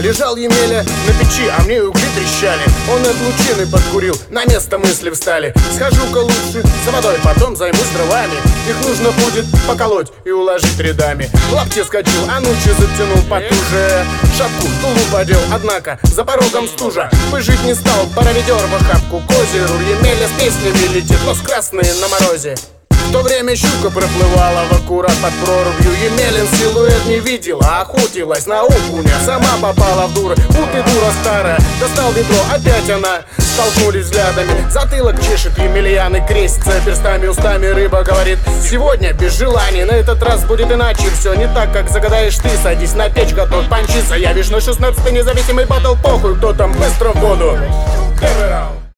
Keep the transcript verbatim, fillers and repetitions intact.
Лежал Емеля на печи, а мне угли трещали. Он от лучины подкурил, на место мысли встали. Схожу-ка лучше за водой, потом займусь дровами. Их нужно будет поколоть и уложить рядами. В лапте скочил, а нучи затянул потуже. Шапку в тулуп одел, однако за порогом стужа. Пыжить не стал, пора ведер в охапку к озеру. Емеля с песнями летит, нос красный на морозе. В то время щука проплывала в аккурат под прорубью. Емелин силуэт не видела, а охотилась на окуня. Сама попала в дуры, у ты дура старая. Достал ведро, опять она, столкнулись взглядами. Затылок чешет Емельян и крестится перстами, устами. Рыба говорит: сегодня без желаний, на этот раз будет иначе. Все не так, как загадаешь ты. Садись на печь, готов пончи. Заявишь на шестнадцатый независимый батл, похуй кто там, быстро в воду. Первый раунд.